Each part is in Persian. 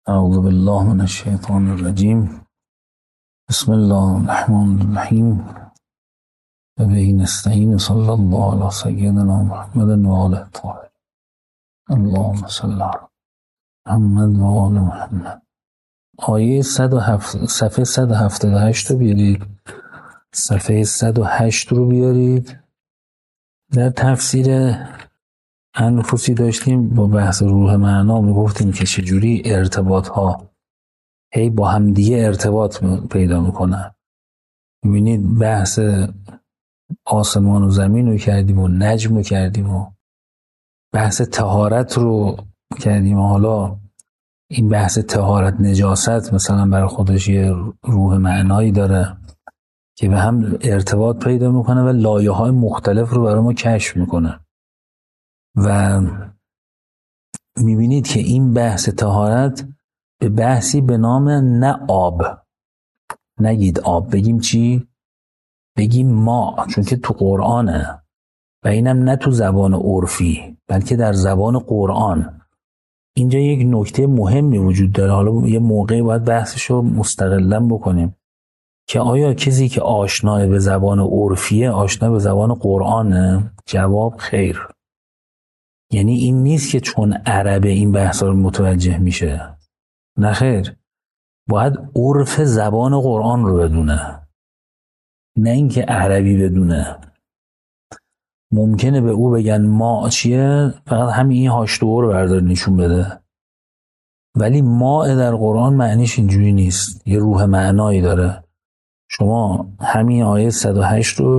أعوذ بالله من الشيطان الرجيم. بسم الله الرحمن الرحيم. وبه نستعين. صلى الله على سيدنا محمد وآله الطاهرين. اللهم صل على محمد وآل محمد. آیه 107 صفحه 178 رو بیارید. صفحه 108 رو بیارید. در تفسیر انفسی داشتیم با بحث روح معنا، میگفتیم که چجوری ارتباط ها هی با هم دیگه ارتباط پیدا میکنن. میبینید بحث آسمان و زمین رو کردیم و نجم رو کردیم و بحث طهارت رو کردیم و حالا این بحث طهارت نجاست مثلا برای خودش یه روح معنایی داره که به هم ارتباط پیدا میکنه و لایه های مختلف رو برای ما کشف میکنه. و میبینید که این بحث طهارت به بحثی به نام نه آب، نگید آب، بگیم چی؟ بگیم ما، چون که تو قرآنه و اینم نه تو زبان عرفی بلکه در زبان قرآن. اینجا یک نکته مهمی وجود داره، حالا یه موقعی باید بحثشو مستقلاً بکنیم که آیا کسی که آشنا به زبان عرفیه آشنا به زبان قرآنه؟ جواب خیر. یعنی این نیست که چون عربه این بحثا رو متوجه میشه، نه خیر، باید عرف زبان قرآن رو بدونه، نه اینکه عربی بدونه. ممکنه به او بگن ما چیه، فقط همین این هاشتو رو بردار نشون بده، ولی ما در قرآن معنیش اینجوری نیست، یه روح معنایی داره. شما همین آیه 108 رو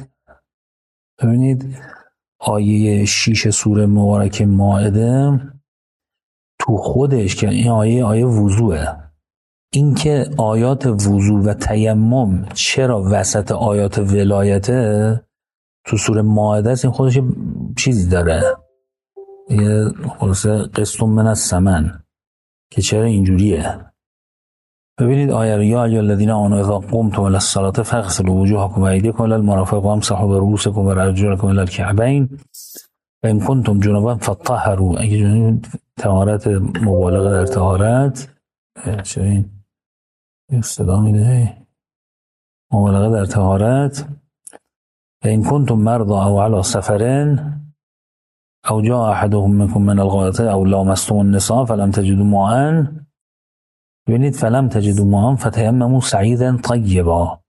ببینید آیه 6 سوره مبارکه مائده تو خودش که این آیه وضوئه، این که آیات وضو و تیمم چرا وسط آیات ولایته تو سوره مائده است، این خودش چیزی داره، یه خلاصه قسط من الثمن که چرا اینجوریه. ببینید آیه رو: یا ایها الذین آمنوا اذا قمتم الی الصلاة فاغسلوا وجوهکم و ایدیکم الی المرافق وامسحوا برؤوسکم و ارجلکم الی الکعبین و ان کنتم جنبا فطهروا. اگه طهارت مبالغه در طهارت، چرا این صدا میده؟ مبالغه در طهارت. و ان کنتم مرضى او علی سفر او جاء احدهم منکم من الغائط او لامستم النساء فلم تجدوا ماء. ببینید فلم تجدوا ماء فتیمموا صعیدا طیبا.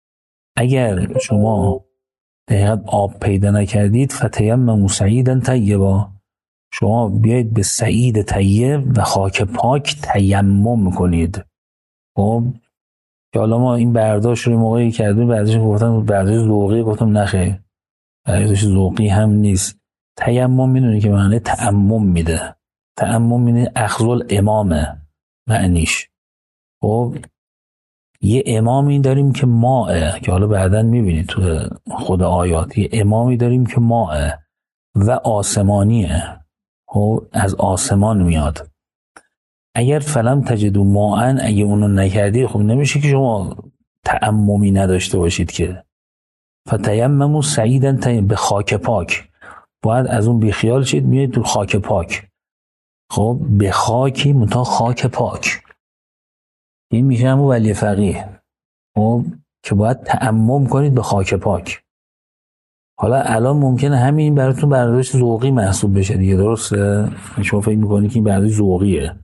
اگر شما دقیقاً آب پیدا نکردید، فتیمموا صعیدا طیبا، شما بیایید به صعید طیب و خاک پاک تیمم کنید. خب که حالا ما این برداشت رو موقعی کردیم، بعدش گفتم برداشت ذوقی، گفتم نخیر، برداشت ذوقی هم نیست. تیمم میدونی که معنی تعمم میده، تعمم میده اخذ الامامه معنیش. خب یه امامی داریم که ماء، که حالا بعداً میبینید تو خود آیات، یه امامی داریم که ماء و آسمانیه، خب از آسمان میاد. اگر فلم تجدوا ماء، اگه اونو نکردید، خب نمیشه که شما تعممی نداشته باشید که. فتیمموا صعیدا طیبا، به خاک پاک، باید از اون بیخیال شید، میاد تو خاک پاک. خب به خاکی متا خاک پاک، این میشه همون ولی فقیه. خب که باید تعمم کنید به خاک پاک. حالا الان ممکنه همین براتون برداشت ذوقی محسوب بشه دیگه، درسته؟ شما فکر میکنید که این برداشت ذوقیه،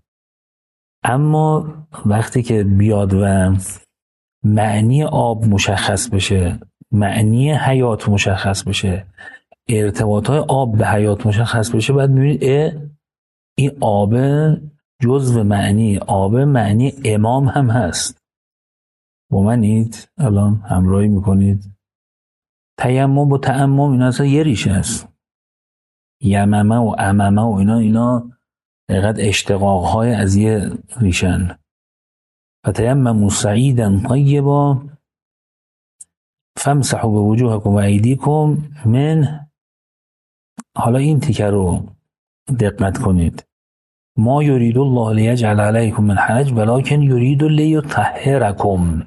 اما وقتی که بیاد و معنی آب مشخص بشه، معنی حیات مشخص بشه، ارتباطات آب به حیات مشخص بشه، بعد میبینید این آب جزو معنی آب معنی امام هم هست. با منید؟ الان همراهی میکنید؟ تیمم و تعمم اینا اصلا یه ریشه هست. یممه و اممه و اینا دقیقاً اشتقاق های از یه ریشن. فتیمموا صعیدا طیبا فامسحوا بوجوهکم و ایدیکم من. حالا این تیکه رو دقت کنید: ما یرید الله لیجعل علیکم من حرج ولکن یرید لیطهرکم.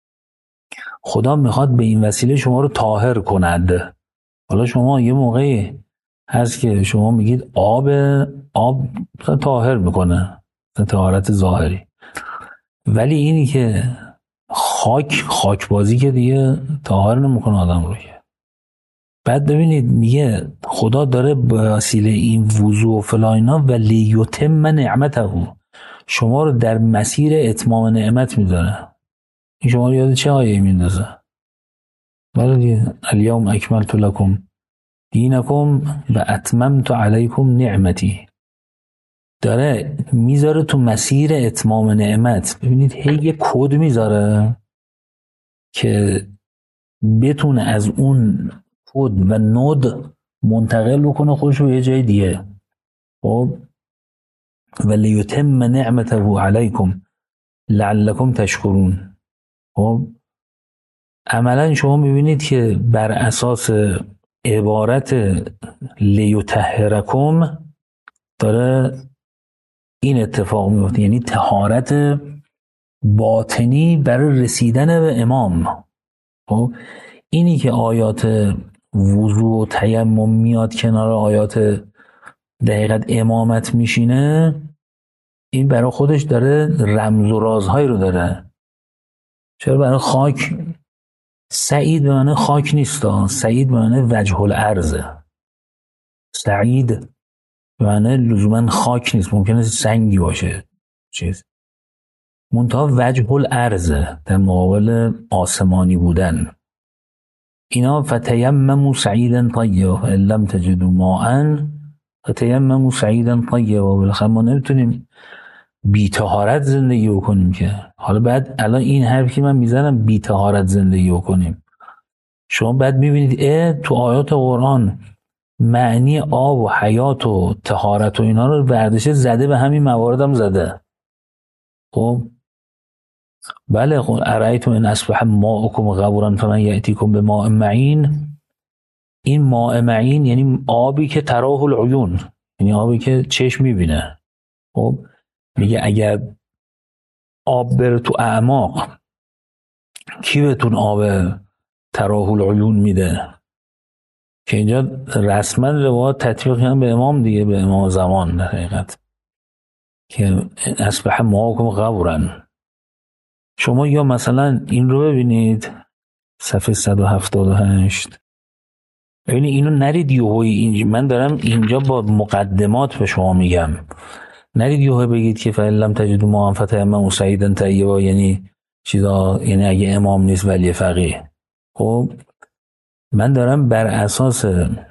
خدا میخواد به این وسیله شما رو طاهر کند. حالا شما یه موقعی هست که شما میگید آب طاهر میکنه، طهارت ظاهری. ولی اینی که خاک بازی که دیگه طاهر نمیکنه آدم رو که. بعد ببینید میگه خدا داره به وسیله این وضو و فلاینا و لیتم نعمته، شما رو در مسیر اتمام نعمت میذاره. این شما رو یاد چه آیه میندازه؟ بله دیگه، الیوم اکملت لکم دینکم و اتممت علیکم نعمتی. داره میذاره تو مسیر اتمام نعمت. ببینید هی یه کد میذاره که بتونه از اون کد و نود منتقل بکنه خودش به یه جای دیگه. خب ولیتم نعمته علیکم لعلکم تشکرون. خب عملا شما میبینید که بر اساس عبارت لیطهرکم داره این اتفاق میفته، یعنی طهارت باطنی برای رسیدن به امام. خب اینی که آیات وضو و تیمم میاد کنار آیات دقیقت امامت میشینه، این برای خودش داره رمز و رازهایی رو داره. چرا برای خاک سعید به معنی خاک نیست، سعید به معنی وجه الارض. سعید به معنی لزوما خاک نیست، ممکنه سنگی باشه چیز، منتها وجه الارض در مقابل آسمانی بودن. اینا فتیمموا سعیدا طیبا ان لم تجدوا ماء فتیمموا سعیدا طیبا. بالاخره ما نمیتونیم بی طهارت زندگی بکنیم که. حالا بعد الان این حرفی که من میزنم بی طهارت زندگی بکنیم، شما بعد میبینید تو آیات قرآن معنی آب و حیات و طهارت و اینا رو برداشته زده، به همین موارد هم زده. خب بله، خب ارایتم ان اصبح ماؤکم غورا فمن یاتیکم بماء معین. این ماء معین یعنی آبی که تراه العیون، یعنی آبی که چشم میبینه. خب میگه اگر آب بره تو اعماق، کی بهتون آب تراه العیون میده؟ که اینجا رسما روایات تطبیق هم به امام دیگه، به امام زمان در حقیقت، که اصبح ماؤکم غورا. شما یا مثلا این رو ببینید صفحه 178، ببینید اینو نرید یهویی، من دارم اینجا با مقدمات به شما میگم، نرید یهویی بگید که فإن لم تجدوا ماء فتیمموا سعیدا طیبا، یعنی چیزا، یعنی اگه امام نیست ولی فقیه. خب من دارم بر اساس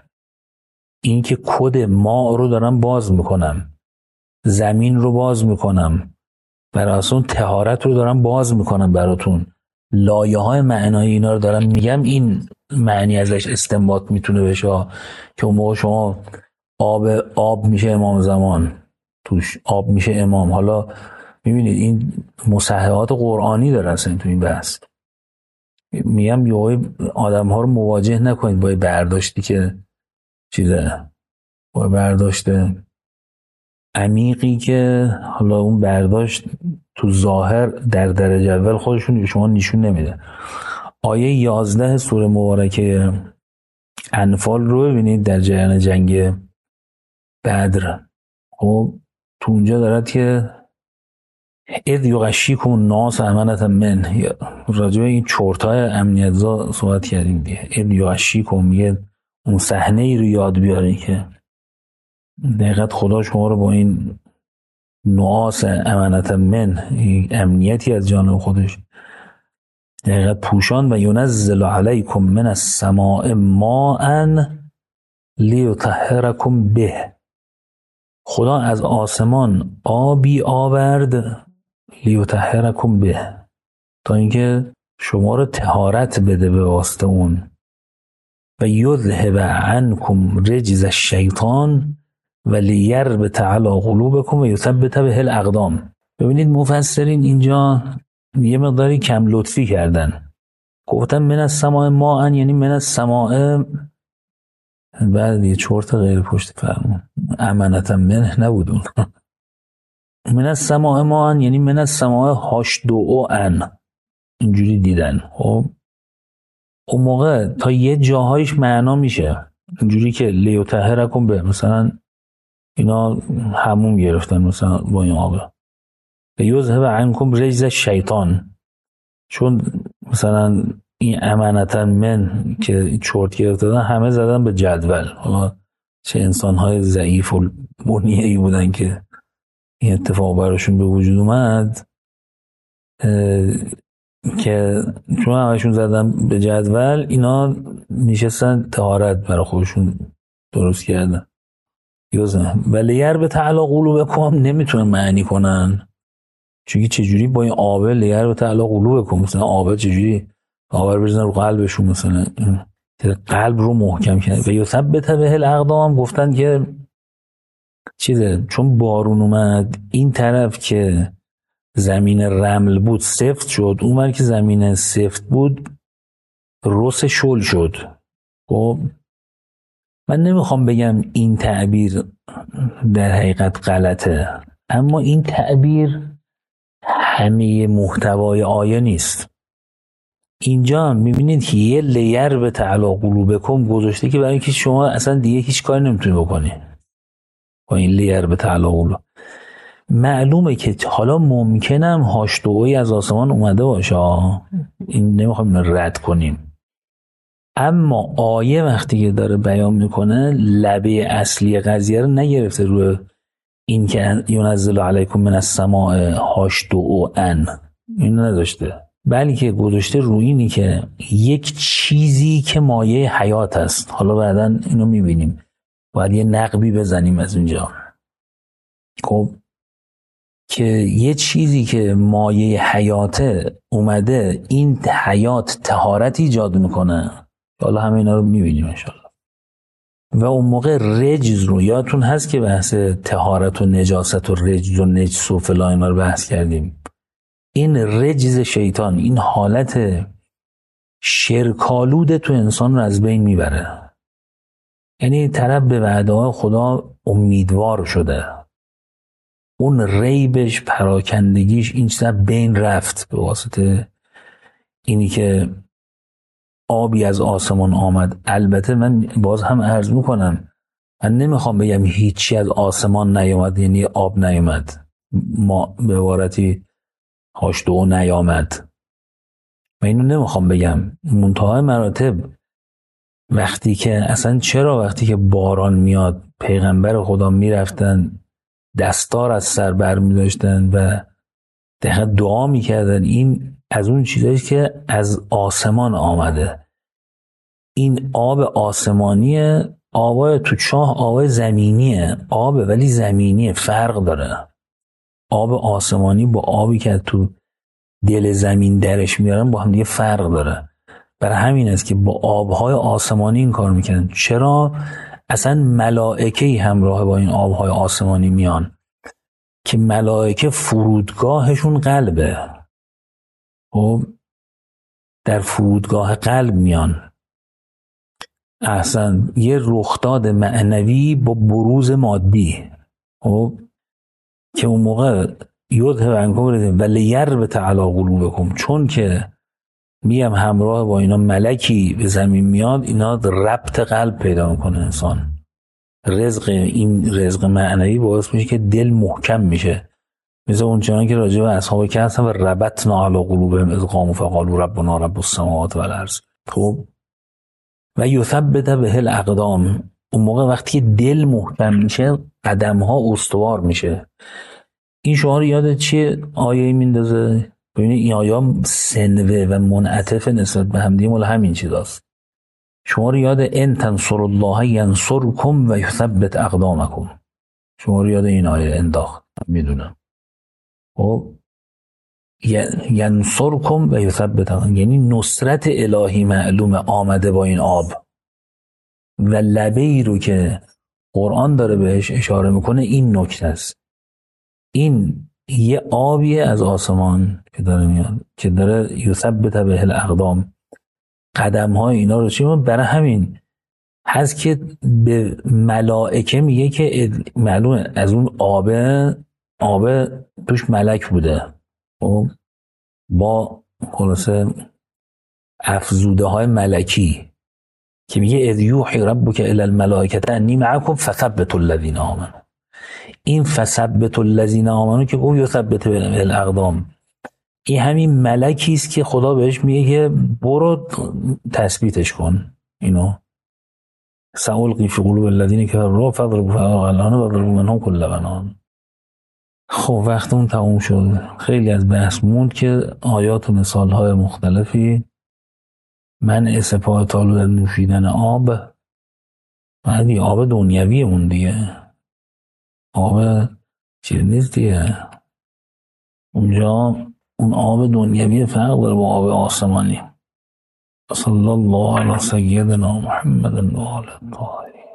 این که کد ما رو دارم باز میکنم، زمین رو باز میکنم، بر اساس طهارت رو دارم باز میکنم براتون، لایه های معنایی اینا رو دارم میگم. این معنی ازش استنباط میتونه بشه که اون موقع شما آب میشه امام زمان، توش آب میشه امام. حالا میبینید این مصححات قرآنی داره اصلا تو این بحث. میگم یه آدم ها رو مواجه نکنید با برداشتی که چیزه، با برداشت عمیقی که حالا اون برداشت تو ظاهر در درجه اول خودشون شما نشون نمیده. آیه 11 سوره مبارکه انفال رو ببینید در جریان جنگ بدر. خب تو اونجا دارد که اذ یغشیکم الناس امنة من، راجع به این چرتای امنیت‌زا صحبت کردیم دیگه. اذ یغشیکم، میگه اون صحنه ای رو یاد بیارین که دقیقاً خدا شما رو با این نعاس امنة من، امنیتی از جانب خودش دقیقاً پوشان، و ینزل علیکم من السماء ماء لیطهرکم به. خدا از آسمان آبی آورد، لیطهرکم به، تا اینکه شما رو طهارت بده به واسطه اون. و یذهب عنکم رجز الشیطان و لیربط علی قلوبکم و یثبت به الاقدام. ببینید مفسرین اینجا یه مقداری کم لطفی کردن، گفتن من السماء ماء، یعنی من السماء، بعد یه چرت غیر پشت فرمون امنة منه نبودون. من السماء ماء یعنی من السماء هاشدو ان، اینجوری دیدن. خب اون موقع تا یه جاهایش معنا میشه اینجوری که لیطهرکم به، مثلا اینا هموم گرفتن مثلا با این آب، و یذهب عنکم رجز الشیطان، چون مثلا این امانتا من که چرت گرفته دادن همه زدن به جدول. حالا چه انسان‌های ضعیف و بنیه‌ای بودن که این اتفاق براشون به وجود اومد که چون همشون زدن به جدول، اینا نشستن طهارت برای خودشون درست کردن. ولی یربط علی قلوبکم نمیتونن معنی کنن، چون چجوری با این آبه لیربط علی قلوبکم، مثلا آبه چجوری آبه بزنن رو قلبشون، مثلا قلب رو محکم کنه. و یثبت به الاقدام گفتن که چیزه، چون بارون اومد این طرف که زمین رمل بود سفت شد، اون که زمین سفت بود رس شل شد. خب من نمیخوام بگم این تعبیر در حقیقت غلطه، اما این تعبیر همه محتوای آیه نیست. اینجا میبینید که یه لیر به تعالی قلوبکم گذاشته که برای اینکه شما اصلا دیگه هیچ کاری نمیتونی بکنی با این لیر به تعالی قلوب. معلومه که حالا ممکنم هاشتوی از آسمان اومده باشه، این نمیخوام رد کنیم، اما آیه وقتی که داره بیان میکنه لبه اصلی قضیه رو نگرفته روی این که ینزل علیکم من السماء هاشتوئن، اینو نداشته، بلکه گذاشته روی اینی که یک چیزی که مایه حیات است. حالا بعداً اینو میبینیم، باید یه نقبی بزنیم از اینجا. خب که یه چیزی که مایه حیاته اومده، این حیات طهارت ایجاد میکنه. حالا همه اینا رو میبینیم انشالله. و اون موقع رجز رو یادتون هست که بحث طهارت و نجاست و رجز و نجس و فلان اینا رو بحث کردیم. این رجز شیطان، این حالت شرکالود تو انسان رو از بین میبره. یعنی طرف به وعده خدا امیدوار شده، اون ریبش پراکندگیش این چیزا بین رفت به واسطه اینی که آبی از آسمان آمد. البته من باز هم عرض میکنم، من نمیخوام بگم هیچی از آسمان نیامد، یعنی آب نیامد، ما به عبارتی هاشتو نیامد، من اینو نمیخوام بگم. منتهای مراتب وقتی که اصلا چرا وقتی که باران میاد پیغمبر خدا میرفتن دستار از سر بر میداشتن و دعا میکردن، این از اون چیزایی که از آسمان آمده. این آب آسمانیه، آبای تو چاه آبای زمینیه، آبه ولی زمینیه، فرق داره. آب آسمانی با آبی که تو دل زمین درش میارن با هم دیگه فرق داره. برای همین است که با آبهای آسمانی این کار میکنن. چرا؟ اصلا ملائکه‌ای همراه با این آبهای آسمانی میان که ملائکه فرودگاهشون قلبه. خب در فرودگاه قلب میان. احسن یه رخداد معنوی با بروز مادی. خب که اون موقع یذهب عنکم ولی یربط علی قلوبکم، چون که میم همراه با اینا ملکی به زمین میاد، اینا ربط قلب پیدا میکنه انسان. این رزق معنوی باعث میشه که دل محکم میشه، مثل اون چنان که راجع به اصحاب کهف و ربطنا علی قلوبهم اذ قاموا فقالوا ربنا رب السماوات والارض. خب و یثبت به الاقدام، اون موقع وقتی دل محکم میشه قدم ها استوار میشه. این شعار یاد چیه آیه میندازه؟ ببینید این آیه سنوه و منعطف نسبت به همدیگه، مال همین چیزاست. شما رو یاد ان تنصروا الله ینصرکم و یثبت اقدامکم، شما رو یاد این آیه انداخت. میدونم خب ینصرکم و یثبت اقدامکم، یعنی نصرت الهی معلوم آمده با این آب. و لبه‌ای رو که قرآن داره بهش اشاره میکنه این نکته است. این یه آبیه از آسمان که داره میاد که داره یثبت به الاقدام، قدم های اینا رو چی. برای همین هست که به ملائکه میگه که معلومه از اون آبه توش ملک بوده با خلاصه افزوده های ملکی که میگه اذ یوحی ربک الی الملائکه انی معکم فثبتوا الذین آمنوا. این فثبت الذین آمنو که گفت یثبت الاقدام، این همین ملکی است که خدا بهش میگه که برو تثبیتش کن. اینو سألقی فی قلوب الذین کفروا فاضربوا فوق الأعناق واضربوا منهم کل بنان. خب وقتمون تموم شد. خیلی از بحث موند که آیات و مثالهای مختلفی، منع سپاه طالب از نوشیدن آب، بعدی آب دنیوی اون دیگه، آب چیز نیست دیگه، اونجا اون آب دنیوی فرق داره با آب آسمانی. صلی الله علی سیدنا محمد و آله الطاهرین.